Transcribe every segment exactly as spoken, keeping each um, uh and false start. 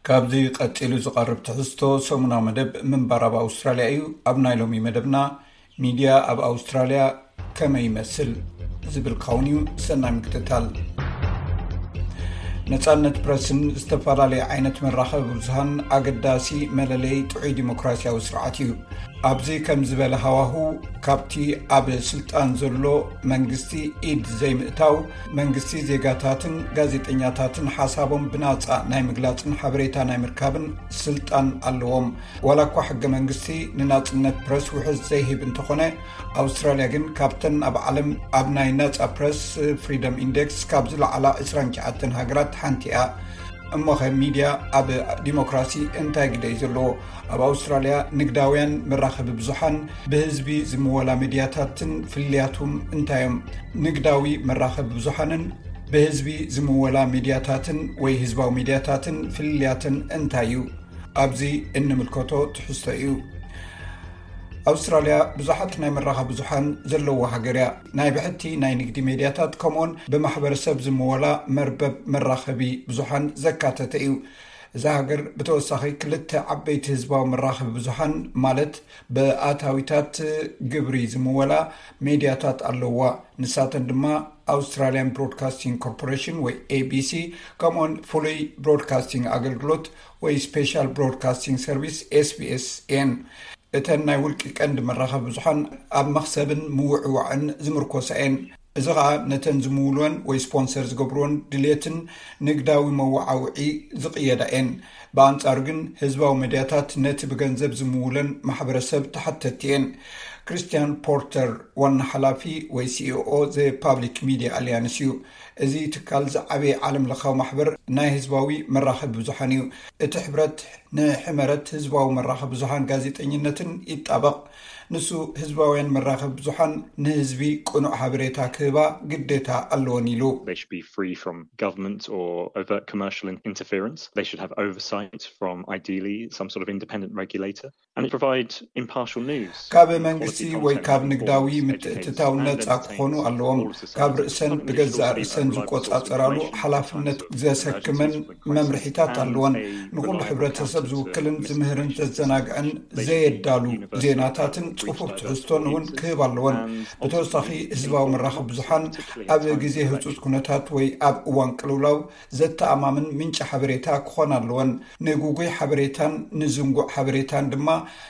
ካብዚ ቀጢሉ ዝቐርብ ትሕዝቶ ሰሙናዊ መደብ ምንባር ኣብ ኣውስትራልያ እዩ። ኣብ ናይ ሎሚ መደብና ሚድያ ኣብ ኣውስትራልያ ከመይ ይመስል ዝብል ከውን እዩ። ሰናይ ምክትታል። ነፃነት ፕረስን ዝተፈላለዩ ዓይነት መራኸቢ ብዙሃን ኣገዳሲ መለለይ ጥዑይ ዲሞክራሲያዊ ስርዓት እዩ። ኣብዚ ከም ዝበለ ሃዋሁ ካብቲ ኣብ ስልጣን ዘሎ መንግስቲ ኢድ ዘይምእታው መንግስቲ ዜጋታትን ጋዜጠኛታትን ሓሳቦም ብናፃ ናይ ምግላፅን ሓበሬታ ናይ ምርካብን ስልጣን ኣለዎም። ዋላ እኳ ሕገ መንግስቲ ንናፅነት ፕረስ ውሕዝ ዘይሂብ እንተኾነ ኣውስትራልያ ግን ካብተን ኣብ ዓለም ኣብ ናይ ነፃ ፕረስ ፍሪደም ኢንዴክስ ካብ ዝለዓላ ዕስራን ትሽዓተ ሃገራት ሓንቲ እያ። እሞኸ ሚድያ ኣብ ዲሞክራሲ እንታይ ግደ እዩ ዘለዎ? ኣብ ኣውስትራልያ ንግዳውያን መራኸቢ ብዙሓን ብህዝቢ ዝምወላ ሚድያታትን ፍልያቱም እንታዮም? ንግዳዊ መራኸቢ ብዙሓንን ብህዝቢ ዝምወላ ሚድያታትን ወይ ህዝባዊ ሚድያታትን ፍልያትን እንታይ እዩ? ኣብዚ እንምልከቶ ትሕዝቶ እዩ። ኣውስትራልያ ብዙሓት ናይ መራኸቢ ብዙሓን ዘለዎ ሃገር እያ። ናይ ብሕቲ ናይ ንግዲ ሜድያታት ከምኡን ብማሕበረሰብ ዝምወላ መርበብ መራኸቢ ብዙሓን ዘካተተ እዩ። እዚ ሃገር ብተወሳኺ ክልተ ዓበይቲ ህዝባዊ መራኸቢ ብዙሓን ማለት ብኣታዊታት ግብሪ ዝምወላ ሜድያታት ኣለዋ። ንሳተን ድማ ኣውስትራልያን ብሮድካስቲንግ ኮርፖሬሽን ወይ ኤቢሲ ከምኡን ፍሉይ ብሮድካስቲንግ ኣገልግሎት ወይ ስፔሻል ብሮድካስቲንግ ሰርቪስ ኤስቢኤስ ኤን። እተን ናይ ውልቂ ቀንዲ መራኸቢ ብዙሓን ኣብ መኽሰብን ምውዕዋዕን ዝምርኮሳ እየን። እዚ ከዓ ነተን ዝምውልወን ወይ ስፖንሰር ዝገብርዎን ድሌትን ንግዳዊ መዋዓውዒ ዝቕየዳ እየን። ብኣንጻሩ ግን ህዝባዊ ሚድያታት ነቲ ብገንዘብ ዝምውለን ማሕበረሰብ ተሓተቲ እየን። ክርስቲያን ፖርተር ዋና ሓላፊ ወይ ሲኢኦ ዘ ፓብሊክ ሚድያ ኣሊያንስ እዩ። እዚ ትካል ዝዓበየ ዓለም ለኻዊ ማሕበር ናይ ህዝባዊ መራኸቢ ብዙሓን እዩ። እቲ ሕብረት ንሕመረት ህዝባዊ መራኸቢ ብዙሓን ጋዜጠኝነትን ይጣበቕ። ንሱ ህዝባውያን መራኸቢ ብዙሓን ንህዝቢ ቁኑዕ ሓበሬታ ክህባ ግዴታ ኣለዎን ኢሉ። They should be free from government or overt commercial interference. They should have oversight from ideally some sort of independent regulator and provide impartial news. ካብ መንግስቲ ወይ ካብ ንግዳዊ ምትእትታው ነፃ ክኾኑ ኣለዎም። ካብ ርእሰን ብገዛእ ርእሰን ዝቆፃፀራሉ ሓላፍነት ዘሰክመን መምርሒታት ኣለዎን። ንኩሉ ሕብረተሰብ ዝውክልን ዝምህርን ዘዘናግዕን ዘየዳሉ ዜናታትን ጽፉፍ ትሕዝቶን እውን ክህብ ኣለዎን። ብተወሳኺ ህዝባዊ መራኸቢ ብዙሓን ኣብ ግዜ ህፁፅ ኩነታት ወይ ኣብ እዋን ቅልውላው ዘተኣማምን ምንጭ ሓበሬታ ክኾን ኣለዎን። ንጉጉይ ሓበሬታን ንዝንጉዕ ሓበሬታን ድማ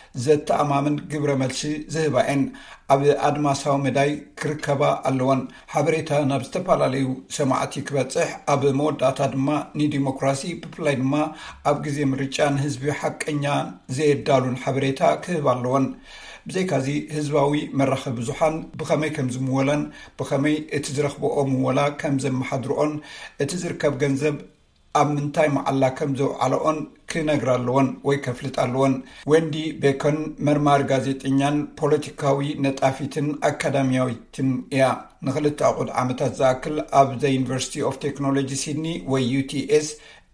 ዘተኣማምን ግብረ መልሲ ዝህባ እየን። ኣብ ኣድማሳዊ መዳይ ክርከባ ኣለዎን። ሓበሬታ ናብ ዝተፈላለዩ ሰማዕቲ ክበፅሕ ኣብ መወዳእታ ድማ ንዲሞክራሲ ብፍላይ ድማ ኣብ ግዜ ምርጫ ንህዝቢ ሓቀኛ ዘየዳሉን ሓበሬታ ክህብ ኣለዎን። ብዘይካዚ ህዝባዊ መራኸቢ ብዙሓን ብኸመይ ከም ዝምወላን ብኸመይ እቲ ዝረኽብኦ ምወላ ከም ዘመሓድርኦን እቲ ዝርከብ ገንዘብ ኣብ ምንታይ መዓላ ከም ዘውዓልኦን ክነግር ኣለዎን ወይ ከፍልጥ ኣለዎን። ወንዲ ቤኮን መርማሪ ጋዜጠኛን ፖለቲካዊ ነጣፊትን ኣካዳሚያዊትን እያ። ንክልተ ኣቁድ ዓመታት ዝኣክል ኣብ ዘ ዩኒቨርሲቲ ኦፍ ቴክኖሎጂ ሲድኒ ወይ ዩቲኤስ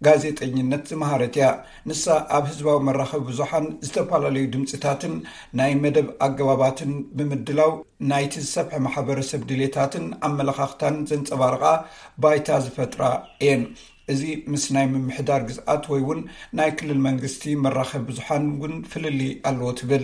ጋዜጠኝነት ዝመሃረት እያ። ንሳ ኣብ ህዝባዊ መራኸቢ ብዙሓን ዝተፈላለዩ ድምፅታትን ናይ መደብ ኣገባባትን ብምድላው ናይቲ ዝሰብሐ ማሕበረሰብ ድሌታትን ኣመለኻኽታን ዘንፀባርቃ ባይታ ዝፈጥራ እየን። እዚ ምስ ናይ ምምሕዳር ግዝኣት ወይ እውን ናይ ክልል መንግስቲ መራኸቢ ብዙሓን እውን ፍልሊ ኣለዎ ትብል።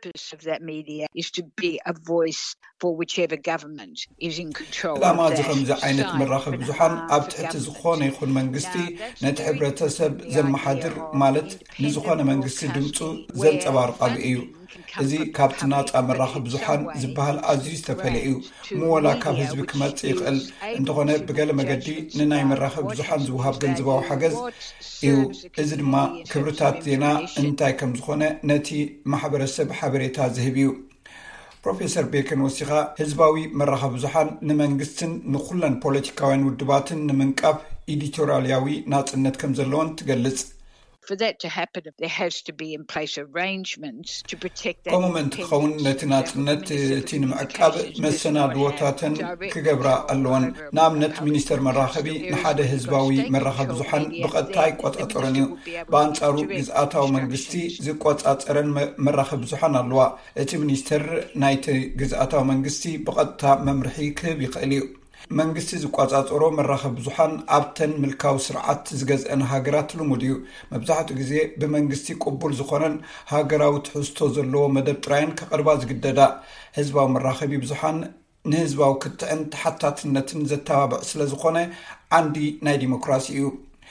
ዕላማ እዚ ከምዚ ዓይነት መራኸቢ ብዙሓን ኣብ ትሕቲ ዝኾነ ይኹን መንግስቲ ነቲ ሕብረተሰብ ዘመሓድር ማለት ንዝኾነ መንግስቲ ድምፁ ዘንፀባርቃሉ እዩ። እዚ ካብቲ ናፃ መራኸቢ ብዙሓን ዝበሃል ኣዝዩ ዝተፈለየ እዩ። ምወላ ካብ ህዝቢ ክመፅእ ይኽእል እንተኾነ ብገለ መገዲ ንናይ መራኸቢ ብዙሓን ዝውሃብ ገንዘባዊ ሓገዝ እዩ። እዚ ድማ ክብርታት ዜና እንታይ ከም ዝኾነ ነቲ ማሕበረሰብ ሓበሬታ ዝህብ እዩ። ፕሮፌሰር ቤከን ወሲኻ ህዝባዊ መራኸቢ ብዙሓን ንመንግስትን ንኩለን ፖለቲካውያን ውድባትን ንምንቃፍ ኤዲቶሪያላዊ ናፅነት ከም ዘለዎን ትገልጽ። For that to happen, there has to be in place arrangements to protect that. ኮመንት ከውን ነቲ ናፅነት እቲ ንምዕቃብ መሰናድዎታትን ክገብራ ኣለዎን። ንኣብነት ሚኒስተር መራኸቢ ንሓደ ህዝባዊ መራኸቢ ብዙሓን ብቐጥታ ይቆፃፀረን እዩ። ብኣንጻሩ ግዝኣታዊ መንግስቲ ዝቆፃፀረን መራኸቢ ብዙሓን ኣለዋ። እቲ ሚኒስተር ናይቲ ግዝኣታዊ መንግስቲ ብቐጥታ መምርሒ ክህብ ይኽእል እዩ። መንግስቲ ዝቋጻጽሮ መራኸቢ ብዙሓን ኣብተን ምልካው ስርዓት ዝገዝአን ሃገራት ልሙድዩ መብዛሕትኡ ግዜ ብመንግስቲ ቅቡል ዝኾነን ሃገራዊ ትሕዝቶ ዘለዎ መደብ ጥራይን ከቕርባ ዝግደዳ ህዝባዊ መራኸቢ ብዙሓን ንህዝባዊ ክትዕን ተሓታትነትን ዘተባብዕ ስለ ዝኾነ ዓንዲ ናይ ዲሞክራሲ እዩ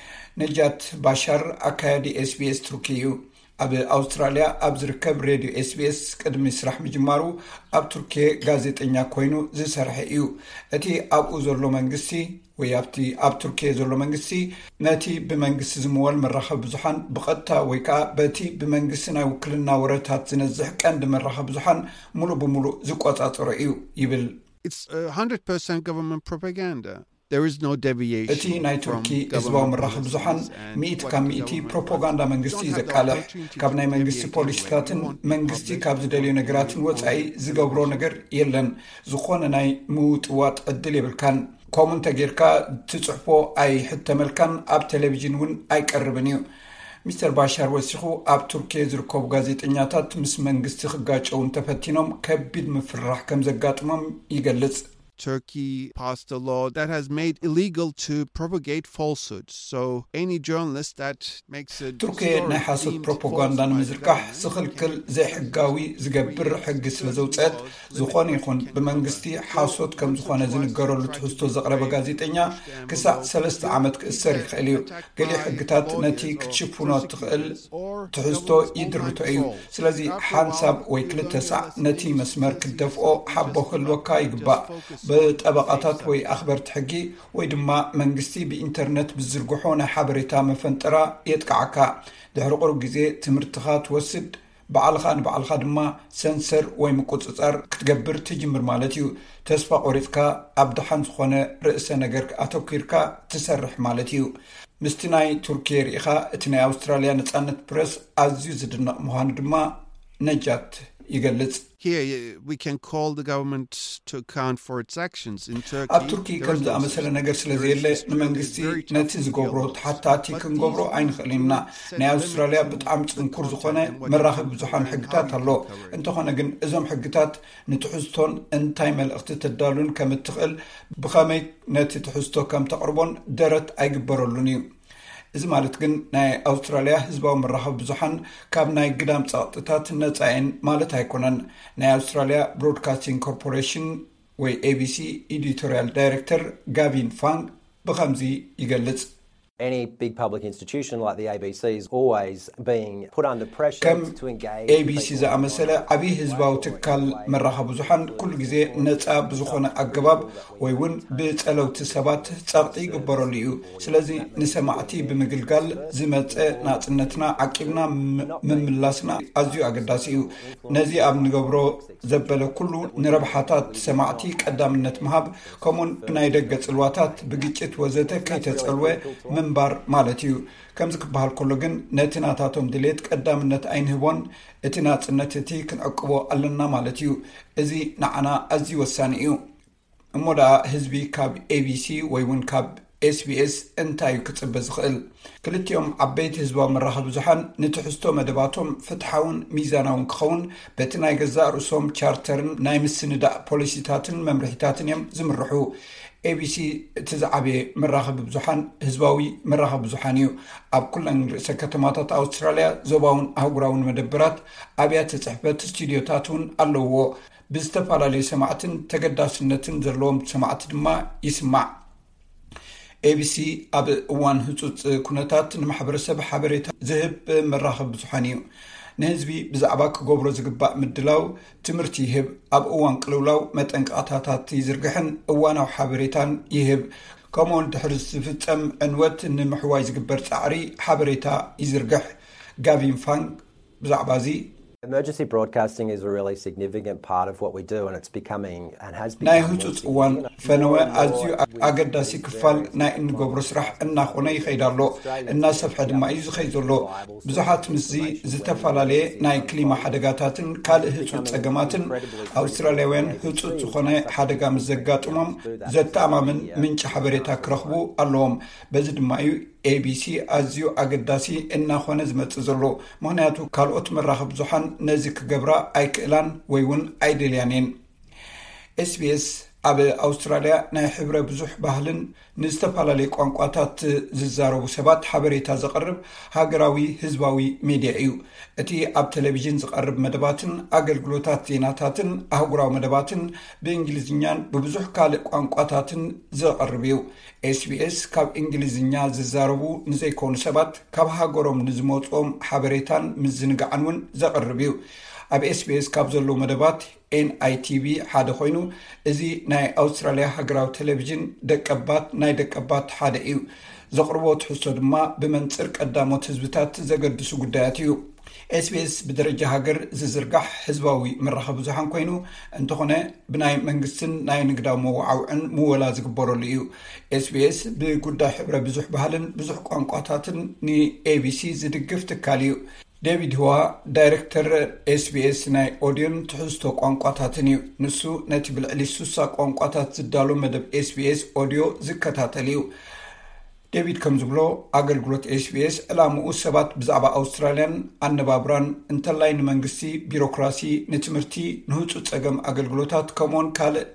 ነጃት ባሻር ኣካያዲ ኤስቢኤስ ቱርኪ እዩ ኣብ ኣውስትራልያ ኣብ ዝርከብ ሬድዮ ኤስቢኤስ ቅድሚ ስራሕ ምጅማሩ ኣብ ቱርኪያ ጋዜጠኛ ኮይኑ ዝሰርሐ እዩ እቲ ኣብኡ ዘሎ መንግስቲ ወይ ኣብቲ ኣብ ቱርኪያ ዘሎ መንግስቲ ነቲ ብመንግስቲ ዝምወል መራኸቢ ብዙሓን ብቐጥታ ወይ ከዓ በቲ ብመንግስቲ ናይ ውክልና ወረታት ዝነዝሕ ቀንዲ መራኸቢ ብዙሓን ሙሉእ ብሙሉእ ዝቆጻጽሮ እዩ ይብል It's one hundred percent government propaganda. There is no deviation. እቲ ናይ ቱርኪ ህዝባዊ መራኸቢ ብዙሓን ሚእቲ ካብ ሚእቲ ፕሮፓጋንዳ መንግስቲ ዘቃልሕ ካብ ናይ መንግስቲ ፖሊሲታትን መንግስቲ ካብ ዝደልዩ ነገራትን ወፃኢ ዝገብሮ ነገር የለን ዝኾነ ናይ ምውጥዋጥ ዕድል የብልካን ከምኡ እንተጌርካ ትፅሕፎ ኣይሕተመልካን ኣብ ቴሌቪዥን እውን ኣይቀርብን እዩ ሚስተር ባሻር ወሲኹ ኣብ ቱርኪያ ዝርከቡ ጋዜጠኛታት ምስ መንግስቲ ክጋጨውን ተፈቲኖም ከቢድ ምፍራሕ ከም ዘጋጥሞም ይገልጽ Turkey passed a law that has made illegal to propagate falsehoods. So any journalist that makes a Turkey ናይ ሓሰት ፕሮፓጋንዳ ንምዝርጋሕ ዝኽልክል ዘይሕጋዊ ዝገብር ሕጊ ስለ ዘውፅአት ዝኾነ ይኹን ብመንግስቲ ሓሶት ከም ዝኾነ ዝንገረሉ ትሕዝቶ ዘቕረበ ጋዜጠኛ ክሳዕ ሰለስተ ዓመት ክእሰር ይኽእል እዩ ገሊእ ሕግታት ነቲ ክትሽፍኖ ትኽእል ትሕዝቶ ይድርቶ እዩ ስለዚ ሓንሳብ ወይ ክልተ ሳዕ ነቲ መስመር ክደፍኦ ሓቦ ክህልወካ ይግባእ በጠበቃታት ወይ ኣኽበርቲ ሕጊ ወይ ድማ መንግስቲ ብኢንተርኔት ብዝርግሖ ናይ ሓበሬታ መፈንጠራ የጥቃዓካ ድሕሪ ቁሩብ ግዜ ትምህርትኻ ትወስድ በዓልኻ ንበዓልኻ ድማ ሰንሰር ወይ ምቁፅፃር ክትገብር ትጅምር ማለት እዩ ተስፋ ቆሪፅካ ኣብ ድሓን ዝኾነ ርእሰ ነገር ኣተኪርካ ትሰርሕ ማለት እዩ ምስቲ ናይ ቱርኪያ ርኢኻ እቲ ናይ ኣውስትራልያ ነፃነት ፕረስ ኣዝዩ ዝድነቕ ምዃኑ ድማ ነጃት ይገልጽ Here we can call the government to account for its actions in Turkey. ኣብ ቱርኪ ከም ዝኣመሰለ ነገር ስለዘየለ ንመንግስቲ ነቲ ዝገብሮ ተሓታቲ ክንገብሮ ኣይንኽእልና ናይ ኣውስትራልያ ብጣዕሚ ፅንኩር ዝኾነ መራኸቢ ብዙሓን ሕግታት ኣሎ እንተኾነ ግን እዞም ሕግታት ንትሕዝቶን እንታይ መልእኽቲ ተዳሉን ከም እትኽእል ብኸመይ ነቲ ትሕዝቶ ከም ተቕርቦን ደረት ኣይግበረሉን እዩ እዚ ማለት ግን ናይ ኣውስትራልያ ህዝባዊ መራኸቢ ብዙሓን ካብ ናይ ግዳም ጸጥታት ነፃይን ማለት ኣይኮነን ናይ ኣውስትራልያ ብሮድካስቲንግ ኮርፖሬሽን ወይ ኤቢሲ ኤዲቶሪያል ዳይሬክተር ጋቪን ፋንግ ብኸምዚ ይገልጽ Any big public institution like the A B C is always being put under pressure to engage. A B C ዘኣመሰለ ዓብይ ህዝባዊ ትካል መራኸቢ ብዙሓን ኩሉ ግዜ ነፃ ብዝኾነ ኣገባብ ወይ እውን ብፀለውቲ ሰባት ጸብጢ ይግበረሉ እዩ ስለዚ ንሰማዕቲ ብምግልጋል ዝመፀ ናጽነትና ዓቂብና ምምላስና ኣዝዩ ኣገዳሲ እዩ ነዚ ኣብ ንገብሮ ዘበለ ኩሉ ንረብሓታት ሰማዕቲ ቀዳምነት ምሃብ ከምኡን ብናይ ደገ ጽልዋታት ብግጭት ወዘተ ከይተጸልወ ምንባር ማለት እዩ ከምዚ ክበሃል ከሎ ግን ነቲ ናታቶም ድሌት ቀዳምነት ኣይንህቦን እቲ ናጽነት እቲ ክንዕቅቦ ኣለና ማለት እዩ እዚ ንዓና ኣዝዩ ወሳኒ እዩ እሞ ደኣ ህዝቢ ካብ ኤቢሲ ወይ እውን ካብ ኤስቢኤስ እንታይ ክጽበ ዝኽእል ክልቲኦም ዓበይቲ ህዝባዊ መራኸቢ ብዙሓን ንትሕዝቶ መደባቶም ፍትሓውን ሚዛናውን ክኸውን በቲ ናይ ገዛእ ርእሶም ቻርተርን ናይ ምስንዳእ ፖሊሲታትን መምርሒታትን እዮም ዝምርሑ ኤቢሲ እቲ ዝዓበየ መራኸቢ ብዙሓን ህዝባዊ መራኸቢ ብዙሓን እዩ ኣብ ኩለን ርእሰ ከተማታት ኣውስትራልያ ዞባውን ኣህጉራውን መደበራት ኣብያተ ጽሕፈት ስቱድዮታት እውን ኣለዎ ብዝተፈላለዩ ሰማዕትን ተገዳስነትን ዘለዎም ሰማዕቲ ድማ ይስማዕ ኤቢሲ ኣብ እዋን ህፁፅ ኩነታት ንማሕበረሰብ ሓበሬታ ዝህብ መራኸቢ ብዙሓን እዩ ንህዝቢ ብዛዕባ ክገብሮ ዝግባእ ምድላው ትምህርቲ ይህብ ኣብ እዋን ቅልውላው መጠንቀቕታታት ይዝርግሕን እዋናዊ ሓበሬታን ይህብ ከምኡውን ድሕሪ ዝፍፀም ዕንወት ንምሕዋይ ዝግበር ፃዕሪ ሓበሬታ ይዝርግሕ ጋቪን ፋንግ ብዛዕባ እዚ Emergency broadcasting is a really significant part of what we do and it's becoming and has become ናይ ህፁፅ እዋን ፈነወ ኣዝዩ ኣገዳሲ ክፋል ናይ እንገብሮ ስራሕ እናኾነ ይኸይዳሎ እናሰፍሐ ድማ እዩ ዝኸይድ ዘሎ ብዙሓት ምስዚ ዝተፈላለየ ናይ ክሊማ ሓደጋታትን ካልእ ህፁፅ ፀገማትን ኣውስትራልያውያን ህፁፅ ዝኾነ ሓደጋ ምስ ዘጋጥሞም ዘተኣማምን ምንጭ ሓበሬታ ክረኽቡ ኣለዎም በዚ ድማ እዩ ኤቢሲ ኣዝዩ ኣገዳሲ እናኾነ ዝመጽእ ዘሎ ምክንያቱ ካልኦት መራኸቢ ብዙሓን ነዚ ክገብራ ኣይክእላን ወይ እውን ኣይደልያንን ኤስቢኤስ ኣብ ኣውስትራልያ ናይ ሕብረ ብዙሕ ባህልን ንዝተፈላለዩ ቋንቋታት ዝዛረቡ ሰባት ሓበሬታ ዘቕርብ ሃገራዊ ህዝባዊ ሚድያ እዩ። እቲ ኣብ ቴሌቪዥን ዝቐርብ መደባትን ኣገልግሎታት ዜናታትን ኣህጉራዊ መደባትን ብእንግሊዝኛን ብብዙሕ ካልእ ቋንቋታትን ዘቕርብ እዩ። ኤስቢኤስ ካብ እንግሊዝኛ ዝዛረቡ ንዘይኮኑ ሰባት ካብ ሃገሮም ንዝመፅኦም ሓበሬታን ምዝንጋዕን እውን ዘቕርብ እዩ። ኣብ ኤስቢኤስ ካብ ዘለዉ መደባት ኤን ኣይ ቲ ቪ ሓደ ኮይኑ እዚ ናይ ኣውስትራልያ ሃገራዊ ቴሌቪዥን ደቀባት ናይ ደቀባት ሓደ እዩ። ዘቕርቦ ትሕዝቶ ድማ ብመንፅር ቀዳሞት ህዝብታት ዘገድሱ ጉዳያት እዩ። ኤስቢኤስ ብደረጃ ሃገር ዝዝርጋሕ ህዝባዊ መራኸቢ ብዙሓን ኮይኑ እንተኾነ ብናይ መንግስትን ናይ ንግዳዊ መዋዓውዕን ምወላ ዝግበረሉ እዩ። ኤስቢኤስ ብጉዳይ ሕብረ ብዙሕ ባህልን ብዙሕ ቋንቋታትን ንኤቢሲ ዝድግፍ ትካል እዩ። ዴቪድ ህዋ ዳይሬክተር ኤስቢኤስ ናይ ኦዲዮን ትሕዝቶ ቋንቋታትን እዩ። ንሱ ነቲ ብልዕሊ ሱሳ ቋንቋታት ዝዳሎ መደብ ኤስቢኤስ ኦዲዮ ዝከታተል እዩ። ዴቪድ ከም ዝብሎ ኣገልግሎት ኤስቢኤስ ዕላምኡ ሰባት ብዛዕባ ኣውስትራልያን ኣነባብራን እንተላይ ንመንግስቲ ቢሮክራሲ ንትምህርቲ ንህፁፅ ፀገም ኣገልግሎታት ከምኡን ካልእ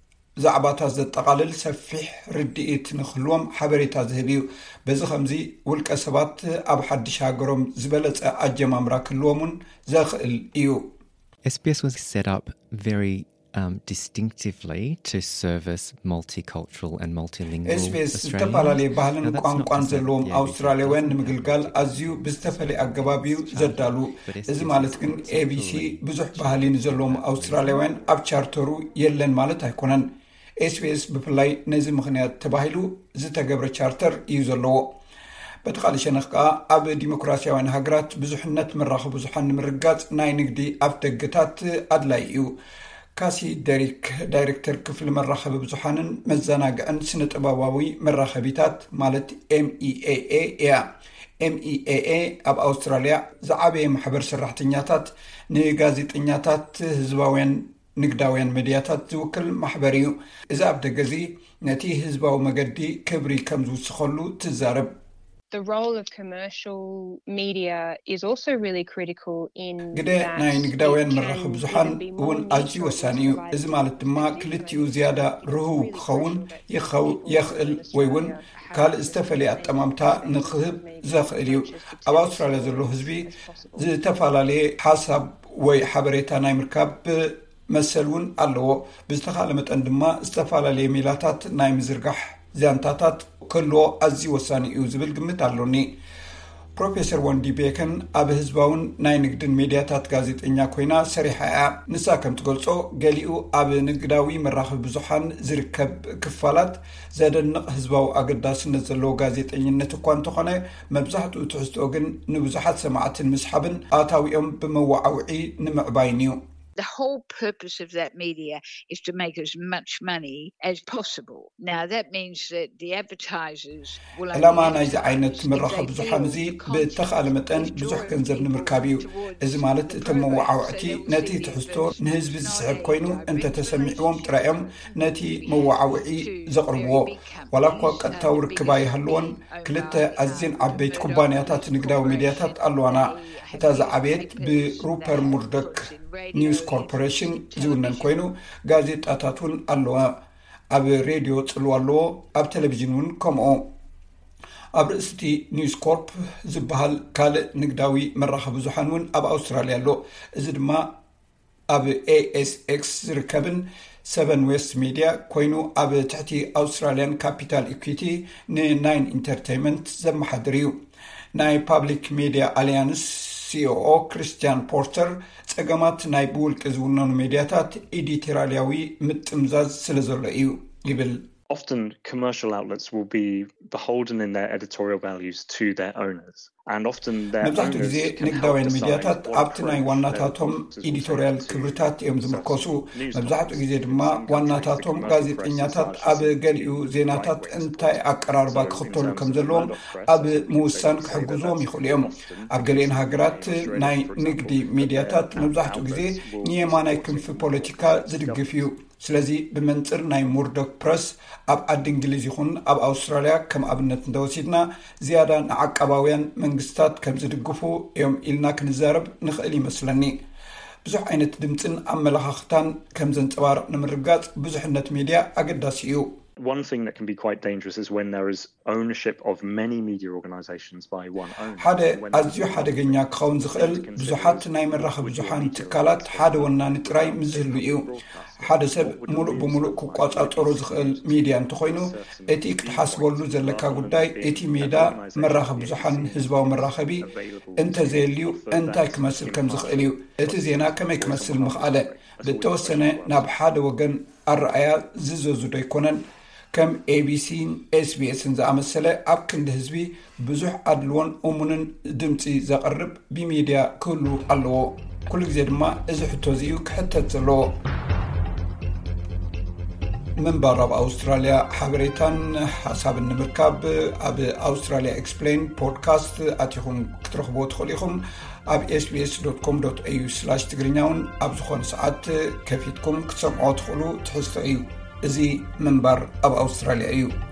ዛዕባታት ዘጠቃልል ሰፊሕ ርድኢት ንክህልዎም ሓበሬታ ዝህብ እዩ። በዚ ከምዚ ውልቀ ሰባት ኣብ ሓድሽ ሃገሮም ዝበለፀ ኣጀማምራ ክህልዎምን ዘኽእል እዩ። ኤስቢኤስ was set up very um distinctively to service multicultural and multilingual ኤስቢኤስ ዝተፈላለዩ ባህልን ቋንቋን ዘለዎም ኣውስትራልያውያን ንምግልጋል ኣዝዩ ብዝተፈለየ ኣገባቢዩ ዘዳሉ። እዚ ማለት ግን ኤቢሲ ብዙሕ ባህሊ ንዘለዎም ኣውስትራልያውያን ኣብ ቻርተሩ የለን ማለት ኣይኮነን። ኤስቢኤስ ብፍላይ ነዚ ምክንያት ተባሂሉ ዝተገብረ ቻርተር እዩ ዘለዎ። በተቃሊ ሸነኽ ከዓ ኣብ ዲሞክራሲያውያን ሃገራት ብዙሕነት መራኸቢ ብዙሓን ንምርጋፅ ናይ ንግዲ ኣፍ ደገታት ኣድላይ እዩ። ካሲ ደሪክ ዳይሬክተር ክፍሊ መራኸቢ ብዙሓንን መዘናግዕን ስነ ጥበባዊ መራኸቢታት ማለት ኤምኢኤኤ እያ። ኤምኢኤኤ ኣብ ኣውስትራልያ ዝዓበየ ማሕበር ሰራሕተኛታት ንጋዜጠኛታት ህዝባውያን ንግዳውያን ሚድያታት ዝውክል ማሕበር እዩ። እዚ ኣብ ደገዚ ነቲ ህዝባዊ መገዲ ክብሪ ከም ዝውስኸሉ ትዛረብ። The role of commercial media is also really critical in ግደ ናይ ንግዳውያን መራኸቢ ብዙሓን እውን ኣዝዩ ወሳኒ እዩ። እዚ ማለት ድማ ክልቲኡ ዝያዳ ርህው ክኸውን ይኽእል ወይ እውን ካልእ ዝተፈለየ ኣጠማምታ ንክህብ ዘኽእል እዩ። ኣብ ኣውስትራልያ ዘሎ ህዝቢ ዝተፈላለየ ሓሳብ ወይ ሓበሬታ ናይ ምርካብ መሰል እውን ኣለዎ። ብዝተኻለ መጠን ድማ ዝተፈላለየ ሜላታት ናይ ምዝርጋሕ ዛንታታት ከሎ ኣዝዩ ወሳኒ እዩ ዝብል ግምት ኣሎኒ። ፕሮፌሰር ወንዲ ቤከን ኣብ ህዝባውን ናይ ንግድን ሚድያታት ጋዜጠኛ ኮይና ሰሪሓ እያ። ንሳ ከም ትገልጾ ገሊኡ ኣብ ንግዳዊ መራኸቢ ብዙሓን ዝርከብ ክፋላት ዘደንቕ ህዝባዊ ኣገዳስነት ዘለዎ ጋዜጠኝነት እኳ እንተኾነ መብዛሕትኡ ትሕዝቶ ግን ንብዙሓት ሰማዕትን ምስሓብን ኣታዊኦም ብመዋዓውዒ ንምዕባይን እዩ። The whole purpose of that media is to make as much money as possible. Now that means that the advertisers will ዕላማ ናይዚ ዓይነት መራኸቢ ብዙሓን እዚ ብተኻለ መጠን ብዙሕ ገንዘብ ንምርካብ እዩ። እዚ ማለት እቶም መዋዓውዕቲ ነቲ ትሕዝቶ ንህዝቢ ዝስሕብ ኮይኑ እንተተሰሚዕዎም ጥራዮም ነቲ መዋዓውዒ ዘቕርብዎ ዋላ እኳ ቀጥታዊ ርክባ ይሃልዎን ክልተ ኣዝየን ዓበይቲ ኩባንያታት ንግዳዊ ሚድያታት ኣለዋና። እታ ዝዓበየት ብሩፐር ሙርዶክ ኒውስ ኮርፖሬሽን ዝውነን ኮይኑ ጋዜጣታት እውን ኣለዋ። ኣብ ሬድዮ ጽልዋ ኣለዎ፣ ኣብ ቴሌቪዥን እውን ከምኡ። ኣብ ርእስቲ ኒውስ ኮርፕ ዝበሃል ካልእ ንግዳዊ መራኸቢ ብዙሓን እውን ኣብ ኣውስትራልያ ኣሎ። እዚ ድማ ኣብ ኤኤስኤክስ ዝርከብን ሰቨን ዌስት ሚድያ ኮይኑ ኣብ ትሕቲ ኣውስትራልያን ካፒታል ኢኩዊቲ ንናይን ኢንተርቴይንመንት ዘመሓድር እዩ። ናይ ፓብሊክ ሚድያ ኣሊያንስ ሲኦኦ ክሪስቲያን ፖርተር ፀገማት ናይ ብውልቂ ዝውነኑ ሚድያታት ኤዲቶሪያላዊ ምጥምዛዝ ስለ ዘሎ እዩ ይብል። Often commercial outlets will be beholden in their editorial values to their owners. And often their መብዛሕትኡ ግዜ ንግዳውያን ሚድያታት ኣብቲ ናይ ዋናታቶም ኤዲቶሪያል ክብርታት እዮም ዝምርኮሱ። መብዛሕትኡ ግዜ ድማ ዋናታቶም ጋዜጠኛታት ኣብ ገሊኡ ዜናታት እንታይ ኣቀራርባ ክኽተሉ ከም ዘለዎም ኣብ ምውሳን ክሕግዞም ይኽእሉ እዮም። ኣብ ገሊአን ሃገራት ናይ ንግዲ ሚድያታት መብዛሕትኡ ግዜ ንየማናይ ክንፊ ፖለቲካ ዝድግፍ እዩ። ስለዚ ብመንፅር ናይ ሙርዶክ ፕረስ ኣብ ዓዲ እንግሊዝ ይኹን ኣብ ኣውስትራልያ ከም ኣብነት እንተወሲድና ዝያዳ ንዓቀባውያን መንግስታት ከም ዝድግፉ እዮም ኢልና ክንዛረብ ንኽእል ይመስለኒ። ብዙሕ ዓይነት ድምፅን ኣመለኻኽታን ከም ዘንጸባርቕ ንምርጋጽ ብዙሕነት ሚድያ ኣገዳሲ እዩ። One thing that can be quite dangerous is when there is ownership of many media organizations by one owner. ሓደ ኣዝዩ ሓደገኛ ክኸውን ዝኽእል ብዙሓት ናይ መራኸቢ ብዙሓን ትካላት ሓደ ወናኒ ጥራይ ምዝህሉ እዩ። ሓደ ሰብ ሙሉእ ብምሉእ ክቋጻጸሩ ዝኽእል ሚድያ እንተኾይኑ እቲ ክትሓስበሉ ዘለካ ጉዳይ እቲ ሜዳ መራኸቢ ብዙሓን ህዝባዊ መራኸቢ እንተዘይልዩ እንታይ ክመስል ከም ዝኽእል እዩ። እቲ ዜና ከመይ ክመስል ምኽኣለ ብተወሰነ ናብ ሓደ ወገን ኣረኣያ ዝዘዙ ዶ ይኮነን። ከም ኤ ቢ ሲ ኤስ ቢ ኤስ ዝኣመሰለ ኣብ ክንዲ ህዝቢ ብዙሕ ኣድልዎን እሙንን ድምፂ ዘቕርብ ብሚድያ ክህሉ ኣለዎ። ኩሉ ግዜ ድማ እዚ ሕቶ እዚኡ ክሕተት ዘለዎ። ምንባር ኣብ ኣውስትራልያ ሓበሬታን ሓሳብን ንምርካብ ኣብ ኣውስትራልያ ኤክስፕሌን ፖድካስት ኣቲኹም ክትረኽቦ ትኽእሉ ኢኹም። ኣብ ኤስ ቢ ኤስ ዶት ኮም ዶት ኤ ዩ ስላሽ ትግርኛውን ኣብ ዝኾነ ሰዓት ከፊትኩም ክትሰምዖ ትኽእሉ ትሕዝቶ እዩ። እዚ ምንባር ኣብ ኣውስትራልያ እዩ።